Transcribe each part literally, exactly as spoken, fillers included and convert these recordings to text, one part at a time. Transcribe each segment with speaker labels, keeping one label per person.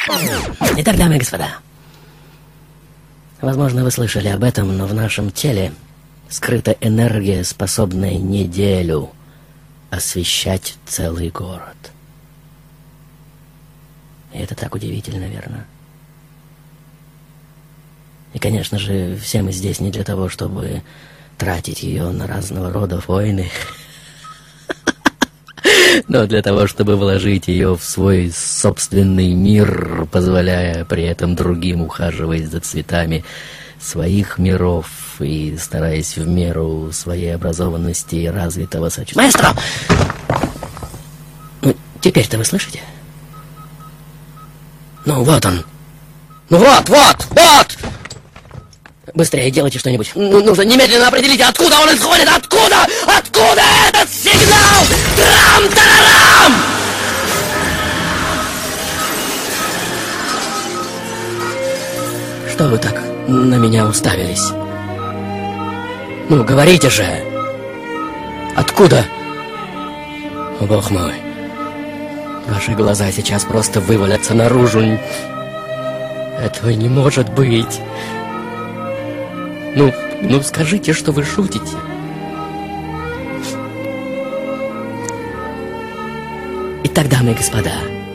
Speaker 1: Итак, дамы и господа, возможно, вы слышали об этом, но в нашем теле скрыта энергия, способная неделю освещать целый город. И это так удивительно, верно? И, конечно же, все мы здесь не для того, чтобы тратить ее на разного рода войны, но для того, чтобы вложить ее в свой собственный мир, позволяя при этом другим ухаживать за цветами своих миров и стараясь в меру своей образованности и развитого сочувствия. Маэстро! Ну, теперь-то вы слышите? Ну, вот он. Ну, вот, вот, вот! Быстрее делайте что-нибудь. Ну, нужно немедленно определить, откуда он исходит! Откуда? Откуда этот сигнал? Трам-тарарам! Что вы так на меня уставились? Ну, говорите же! Откуда? О, бог мой! Ваши глаза сейчас просто вывалятся наружу. Этого не может быть! Ну, ну скажите, что вы шутите. Итак, дамы и господа,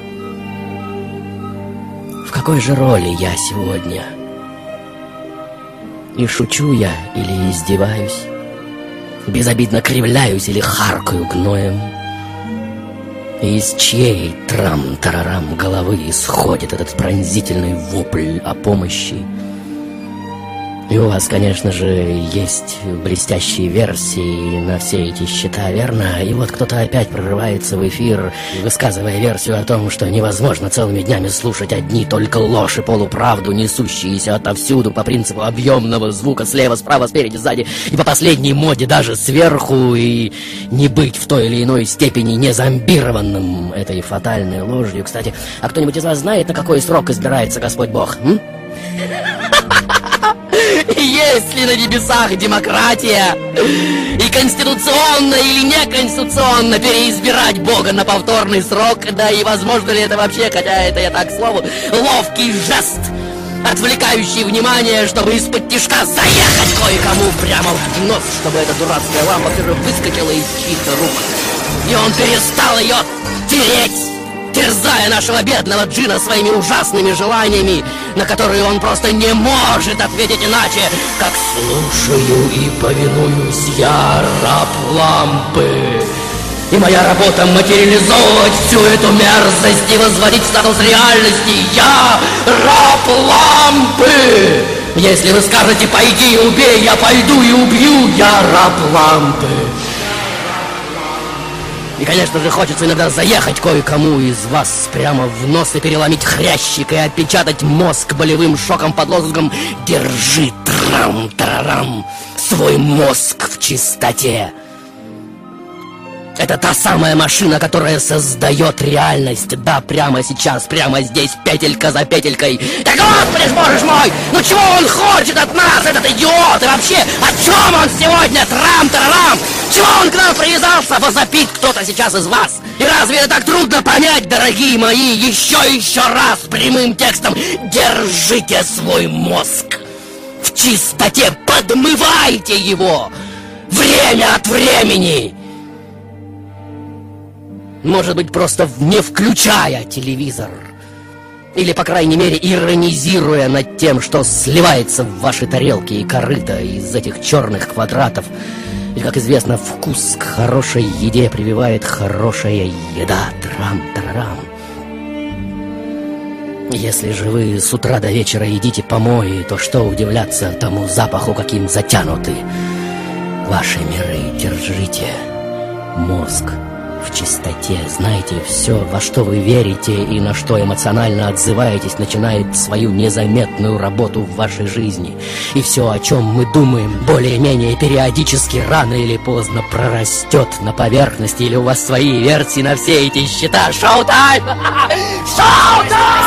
Speaker 1: в какой же роли я сегодня? И шучу я или издеваюсь? Безобидно кривляюсь или харкаю гноем? И из чьей трам-тарарам головы исходит этот пронзительный вопль о помощи? И у вас, конечно же, есть блестящие версии на все эти счета, верно? И вот кто-то опять прорывается в эфир, высказывая версию о том, что невозможно целыми днями слушать одни только ложь и полуправду, несущиеся отовсюду по принципу объемного звука слева, справа, спереди, сзади, и по последней моде даже сверху, и не быть в той или иной степени не зомбированным этой фатальной ложью. Кстати, а кто-нибудь из вас знает, на какой срок избирается Господь Бог? М? Есть ли на небесах демократия? И конституционно или неконституционно переизбирать Бога на повторный срок? Да и возможно ли это вообще, хотя это я так к слову, ловкий жест, отвлекающий внимание, чтобы из-под тишка заехать кое-кому прямо в нос, чтобы эта дурацкая лампа все же выскочила из чьих-то рук, и он перестал ее тереть, терзая нашего бедного Джина своими ужасными желаниями, на которые он просто не может ответить иначе, как «слушаю и повинуюсь, я раб лампы». И моя работа материализовывать всю эту мерзость и возводить в статус реальности. Я раб лампы. Если вы скажете «пойди и убей», я пойду и убью. Я раб лампы. И, конечно же, хочется иногда заехать кое-кому из вас прямо в нос и переломить хрящик и отпечатать мозг болевым шоком под лозунгом «Держи, трам-тарарам, свой мозг в чистоте». Это та самая машина, которая создает реальность. Да, прямо сейчас, прямо здесь, петелька за петелькой. Да господи, боже мой! Ну чего он хочет от нас, этот идиот? И вообще, о чем он сегодня? Трам-тарарам! Чего он к нам привязался? Возопит кто-то сейчас из вас. И разве это так трудно понять, дорогие мои? Еще и еще раз прямым текстом. Держите свой мозг в чистоте. Подмывайте его время от времени. Может быть, просто не включая телевизор. Или, по крайней мере, иронизируя над тем, что сливается в ваши тарелки и корыта из этих черных квадратов. И, как известно, вкус к хорошей еде прививает хорошая еда. Трам-тарарам. Если же вы с утра до вечера едите помои, то что удивляться тому запаху, каким затянуты ваши миры. Держите мозг в чистоте. Знаете, все, во что вы верите и на что эмоционально отзываетесь, начинает свою незаметную работу в вашей жизни. И все, о чем мы думаем, более-менее периодически, рано или поздно прорастет на поверхности. Или у вас свои версии на все эти счета? Шоу-тайм! Шоу-тайм!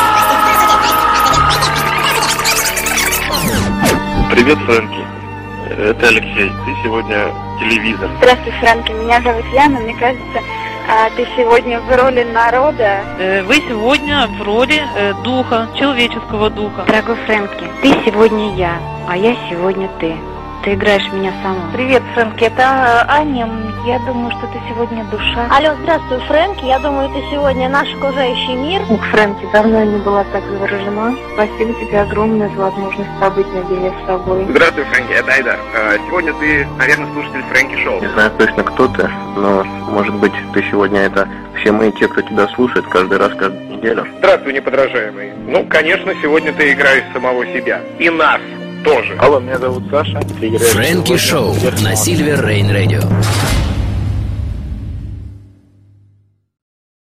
Speaker 2: Привет, Фрэнки. Это Алексей. Ты сегодня телевизор.
Speaker 3: Здравствуй, Фрэнки. Меня зовут Яна. Мне кажется,
Speaker 2: А ты сегодня в роли народа?
Speaker 3: Э, Вы сегодня в роли э, духа, человеческого духа.
Speaker 2: Дорогой Фрэнки, ты сегодня я, а я сегодня ты. Ты играешь меня саму. Привет, Фрэнки, это Аня. Я думаю, что ты сегодня душа.
Speaker 4: Алло, здравствуй, Фрэнки. Я думаю, ты сегодня наш окружающий мир.
Speaker 2: Ух, Фрэнки, давно я не была так заворожена. Спасибо тебе огромное за возможность побыть наедине с собой.
Speaker 5: Здравствуй, Фрэнки, это Айдар. А, сегодня ты, наверное, слушатель Фрэнки Шоу.
Speaker 6: Не знаю точно, кто ты, но, может быть, ты сегодня это все мы, те, кто тебя слушает, каждый раз, каждую неделю.
Speaker 5: Здравствуй, неподражаемый. Ну, конечно, сегодня ты играешь самого себя. И нас тоже.
Speaker 6: Алло, меня зовут Саша.
Speaker 7: Фрэнки Шоу на Silver Rain Radio.